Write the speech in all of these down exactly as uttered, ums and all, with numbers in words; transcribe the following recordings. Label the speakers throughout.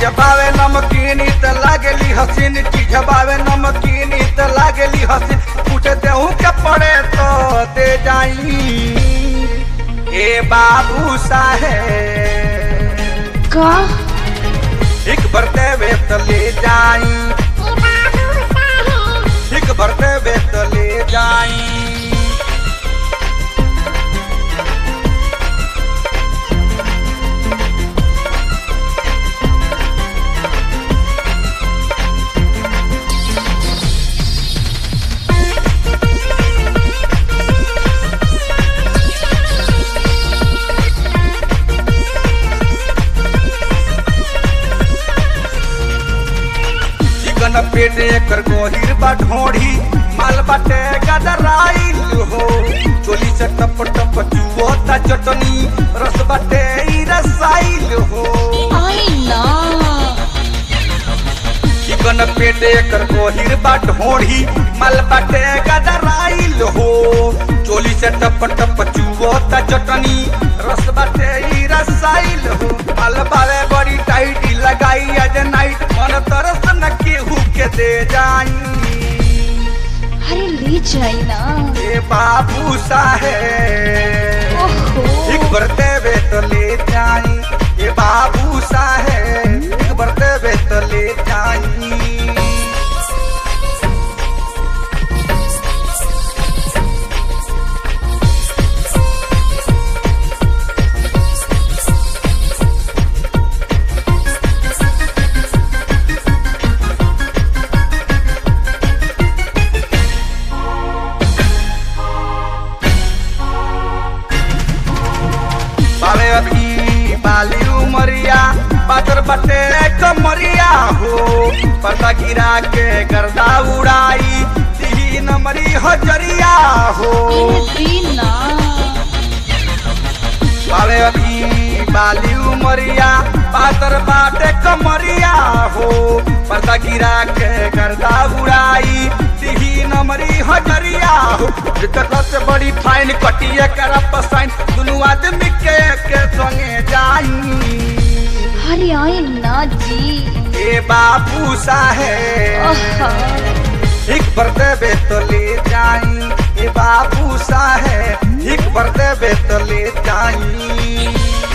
Speaker 1: चीजबावे नमकीन त लागेली हसीन चीजबावे नमकीन त लागेली हसीन पूछे देहू के पड़े तो दे जाई ए बाबू साहेब
Speaker 2: का
Speaker 1: एक भरते वे तो ले जाई एक भरते वे तो ले जाई पेट एकर गोहिर बा ढोढ़ी माल बाटे गदराइल हो चोली से टप टप चुओता चटनी रस बाटे ई रसाइल हो
Speaker 2: आई ना
Speaker 1: चिकन पेट एकर गोहिर बा ढोढ़ी माल बाटे गदराइल हो चोली से टप टप चुओता चटनी रस बाटे ई रसाइल हो माल बावे बड़ी टाइट लगाई आज नाइट मन तरस न केहू के दे जाई
Speaker 2: अरे ले जाई ना
Speaker 1: ए बाबू साहेब
Speaker 2: ओहो
Speaker 1: एक बरते वे तो ले जाई ए बाबू साहेब एक बरते वे तो ले जाई अभी बाली उमरिया पातर बटे कमरिया हो पर्दा गिरा के गर्दा उड़ाई तीन मरी हजरिया हो
Speaker 2: दीना
Speaker 1: बावे अभी बाली उमरिया पातर बाटे कमरिया हो पर्दा गिरा के गर्दा उड़ाई तीन मरी हजरिया हो से बड़ी फाइन कटिए कर पसाइन दुनू आदमी के के संगे जाई
Speaker 2: अरे आई ना जी
Speaker 1: ए बाबू साहेब एक बरते बे तो ले जाई ए बाबू साहेब एक बरते बे तो ले जाई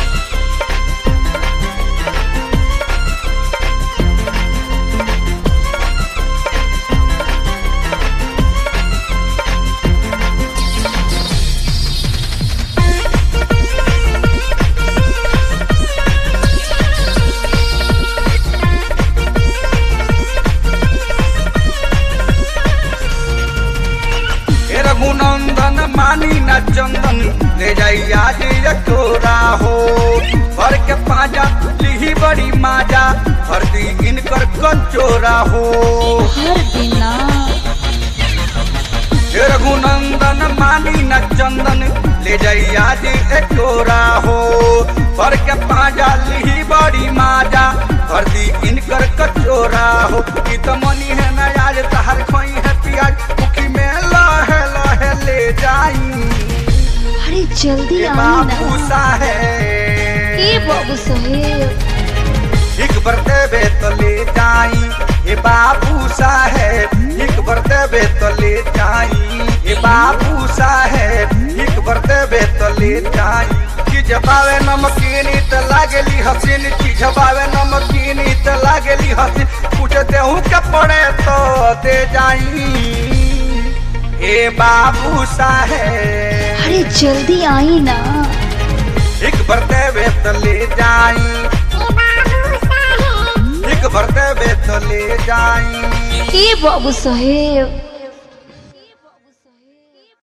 Speaker 1: रघुनंदन मानी न चंदन ले जाई आज चोरा हो भर के पाजा लिही बड़ी माजा हर दी इनकर कंचोरा हो
Speaker 2: हर दिना
Speaker 1: रघुनंदन मानी न चंदन ले जाई आज चोरा हो भर के पाजा लिही बड़ी माजा हर दी इनकर कचोरा हो की तो मनी है न आज तहर खोई है पियाज मुखी में लहे लहे ले जाई
Speaker 2: अरे जल्दी
Speaker 1: ए
Speaker 2: आई
Speaker 1: बाबू
Speaker 2: ना
Speaker 1: साहेब
Speaker 2: ए बाबू साहेब
Speaker 1: एक बरते बे तो ले जाई ए बाबू साहेब एक बरते बे तो ले जाई ए बाबू साहेब एक बरते बे तो ले जाई चीजबावे नमकीन त लागेली हसीन चीजबावे नमकीन त लागेली हसीन पूछे देहू के पड़े तो दे जाई ए बाबू साहेब
Speaker 2: अरे जल्दी आई ना
Speaker 1: एक बरते वे तो ले जाई एक बरते वे तो ले जाई
Speaker 2: ए बाबू साहेब